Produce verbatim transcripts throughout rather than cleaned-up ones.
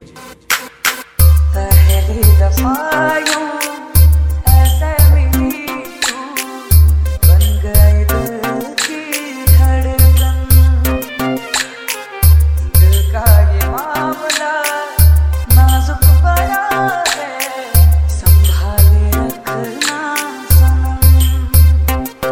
पहली दफा यूं ऐसे मिली तू, बन गई दिल की धड़कन। दिल का ये मामला नाजुक बड़ा है, संभाले रखना सनम।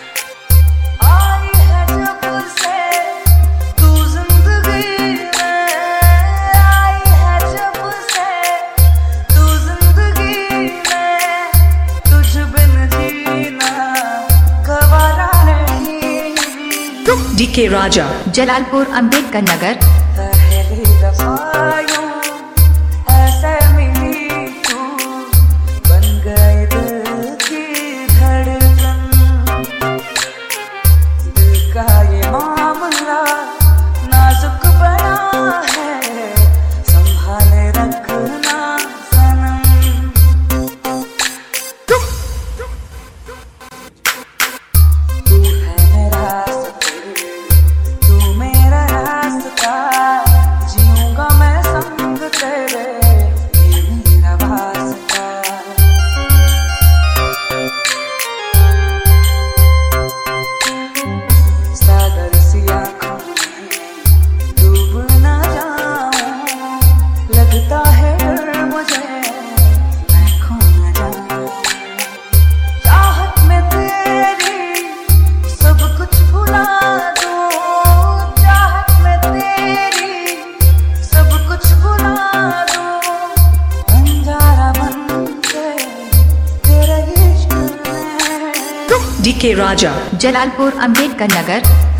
आई है जब से तू जिंदगी में, आई है जब से तू जिंदगी में, तुझ बिन जीना गवारा नहीं। डीके राजा, जलालपुर अंबेडकर नगर। पहली दफा यूं ऐसे मिली तू, बन गई दिल की धड़कन। दिल का ये मामला नाजुक बड़ा है, संभाले रखना सनम। तू है मेरा सफर, तू मेरा रास्ता, जीऊंगा मैं संग तेरे, ये मेरा वास्ता। सागर सी आँखों में डूब ना जाऊं, लगता है डर मुझे मैं खो ना जाऊं। चाहत में तेरी सब कुछ भुला दूं, चाहत में तेरी सब कुछ भुला दूं। बंजारा बन के तेरे इश्क में। डीके राजा, जलालपुर अंबेडकर नगर।